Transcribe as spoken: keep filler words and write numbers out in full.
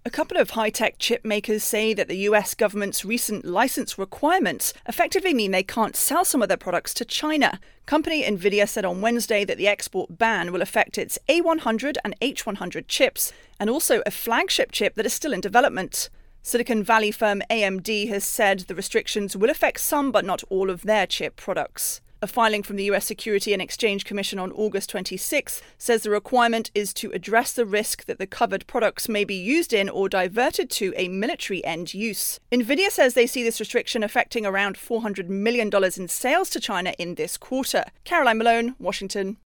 A couple of high-tech chip makers say that the U S government's recent license requirements effectively mean they can't sell some of their products to China. Company Nvidia said on Wednesday that the export ban will affect its A one hundred and H one hundred chips, and also a flagship chip that is still in development. Silicon Valley firm A M D has said the restrictions will affect some but not all of their chip products. A filing from the U S Security and Exchange Commission on August twenty-sixth says the requirement is to address the risk that the covered products may be used in or diverted to a military end use. Nvidia says they see this restriction affecting around four hundred million dollars in sales to China in this quarter. Caroline Malone, Washington.